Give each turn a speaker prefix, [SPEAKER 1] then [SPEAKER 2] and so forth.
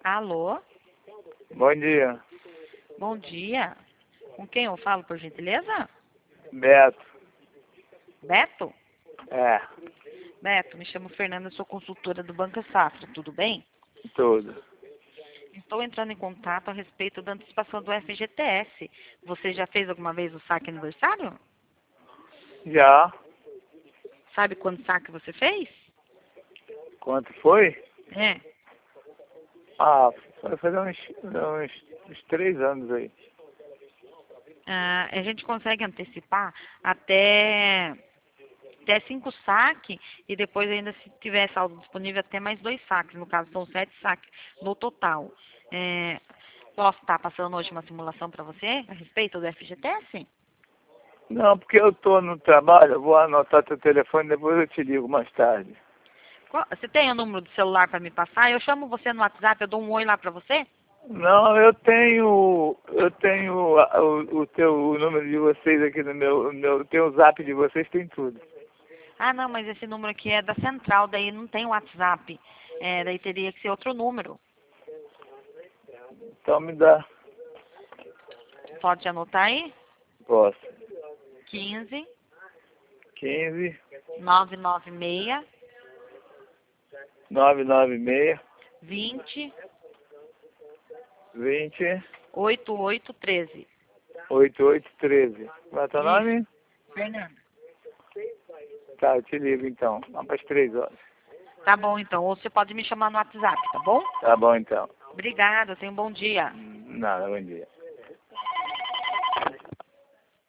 [SPEAKER 1] Alô?
[SPEAKER 2] Bom dia.
[SPEAKER 1] Bom dia. Com quem eu falo, por gentileza?
[SPEAKER 2] Beto.
[SPEAKER 1] Beto?
[SPEAKER 2] É,
[SPEAKER 1] Beto, me chamo Fernanda, sou consultora do Banco Safra, tudo bem?
[SPEAKER 2] tudo.
[SPEAKER 1] Estou entrando em contato a respeito da antecipação do FGTS. Você já fez alguma vez o saque aniversário?
[SPEAKER 2] Já?
[SPEAKER 1] Sabe quanto saque você fez?
[SPEAKER 2] Quanto foi?
[SPEAKER 1] É.
[SPEAKER 2] Ah, vai fazer uns 3 anos aí.
[SPEAKER 1] A gente consegue antecipar até 5 saques e depois ainda se tiver saldo disponível até mais 2 saques. No caso, são 7 saques no total. Posso estar passando hoje uma simulação para você a respeito do FGTS?
[SPEAKER 2] Não, porque eu tô no trabalho, eu vou anotar teu telefone, depois eu te ligo mais tarde.
[SPEAKER 1] Você tem o número do celular para me passar? Eu chamo você no WhatsApp, eu dou um oi lá para você?
[SPEAKER 2] Não, o número de vocês aqui tem o zap de vocês, tem tudo.
[SPEAKER 1] Ah, não, mas esse número aqui é da central, daí não tem WhatsApp. Daí teria que ser outro número.
[SPEAKER 2] Então me dá.
[SPEAKER 1] Pode anotar aí?
[SPEAKER 2] Posso.
[SPEAKER 1] 15
[SPEAKER 2] 15
[SPEAKER 1] 996
[SPEAKER 2] 996
[SPEAKER 1] 20
[SPEAKER 2] 20
[SPEAKER 1] 8813.
[SPEAKER 2] 8813. Qual é o teu
[SPEAKER 1] Isso,
[SPEAKER 2] nome?
[SPEAKER 1] Fernanda.
[SPEAKER 2] Tá, eu te ligo então. Lá para as 3 horas.
[SPEAKER 1] Tá bom, então. Ou você pode me chamar no WhatsApp, tá bom?
[SPEAKER 2] Tá bom então.
[SPEAKER 1] Obrigada, tenha um bom dia.
[SPEAKER 2] Nada, bom dia.